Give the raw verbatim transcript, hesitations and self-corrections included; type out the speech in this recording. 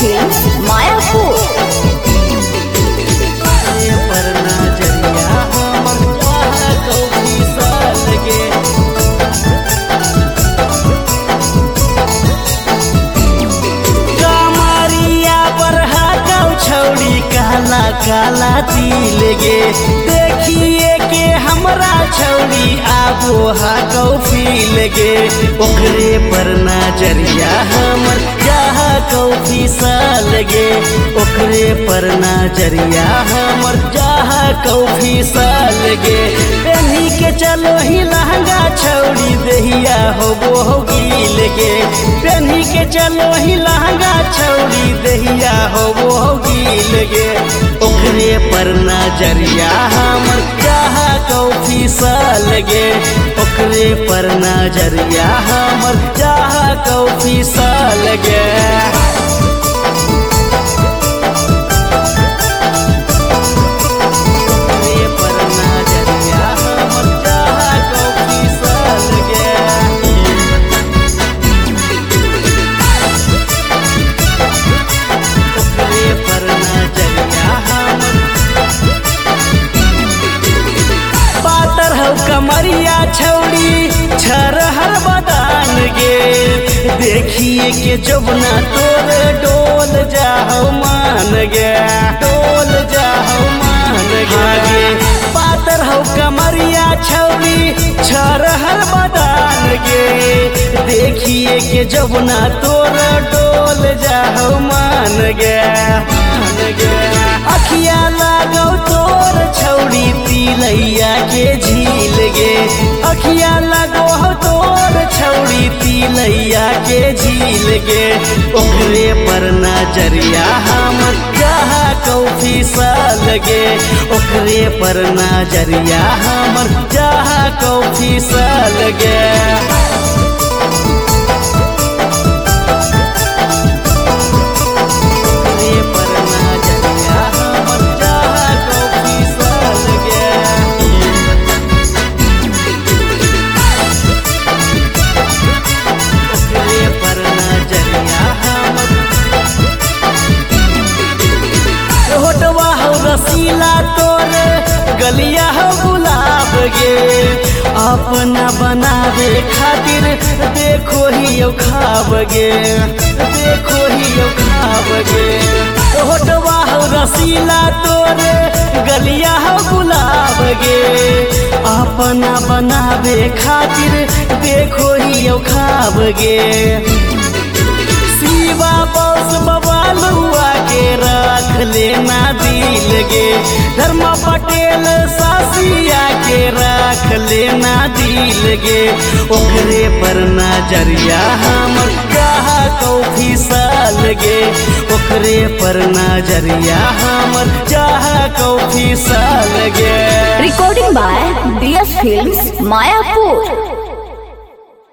Films Mayapur. पर नजरिया हमर चाह कौफी साल गे कमरिया पर हाकौ छौड़ी काला काला तिल गे देखिए के हमरा छौड़ी आबो हाकौ फील गे ओकरे पर नजरिया हमर चाह कौफी साल गे ओकरे पर नजरिया हमर चाह कौफी साल गे पेन्ही के चलो ही लहंगा छौड़ी देहिया होबो हो गिल गे पेन्ही के चलो ही लहंगा छौड़ी देहिया होबो हो गिल गे ओकरे पर नजरिया हमर चाह कौफी साल गे ओकरे पर नजरिया हमर चाह कौफी साल गे कमरिया छौड़ी छरहर बदान गे देखिए के जबना तोर डोल जाओ मान गे डोल जाओ मान गे पातर हो कमरिया छौड़ी छरहर बदान गे देखिए के जबना तोर डोल जाओ मान गे मान गे अखिया लागौ तोर छौड़ी तिलैया के झील गे अखिया लगो हो तोर छौड़ी तिलैया के झील गे ओकरे पर नजरिया हमर चाह कौफी साल गे ओकरे पर नजरिया हमर चाह कौफी साल गे रसीला तोर गलिया हो गुलाब गे अपना बनावे खातिर देखो ही यो खाब गे देखो ही यो खाब गे होटवा हो रसीला तोर गलिया हो गुलाब गे अपना बनावे खातिर देखो ही यो खाब गे शिवा बॉस बवालुआ के रख लेना दिल गे धर्मा पटेल सासिया के रख लेना दिल गे ओकरे पर नजरिया हमर चाह कौफी साल गे ओकरे पर नजरिया हमर चाह कौफी साल गे recording by DS films Mayapur.